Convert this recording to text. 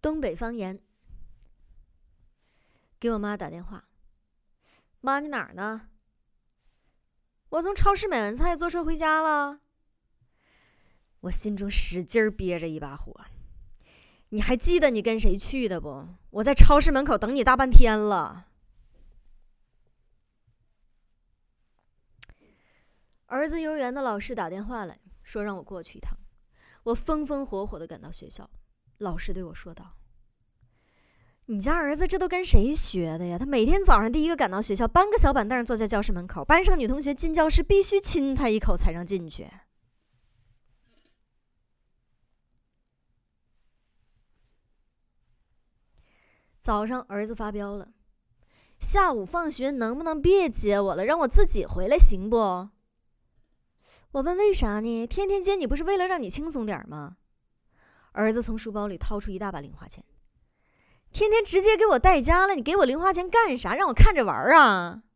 东北方言。给我妈打电话，妈你哪儿呢？我从超市买完菜坐车回家了。我心中使劲憋着一把火。你还记得你跟谁去的不？我在超市门口等你大半天了。儿子幼儿园的老师打电话来说让我过去一趟。我风风火火地赶到学校，老师对我说道：你家儿子这都跟谁学的呀？他每天早上第一个赶到学校，搬个小板凳坐在教室门口，班上女同学进教室必须亲他一口才让进去。早上儿子发飙了，下午放学能不能别接我了，让我自己回来行不？我问为啥呢？天天接你不是为了让你轻松点吗？儿子从书包里掏出一大把零花钱，天天直接给我带家了，你给我零花钱干啥？让我看着玩啊？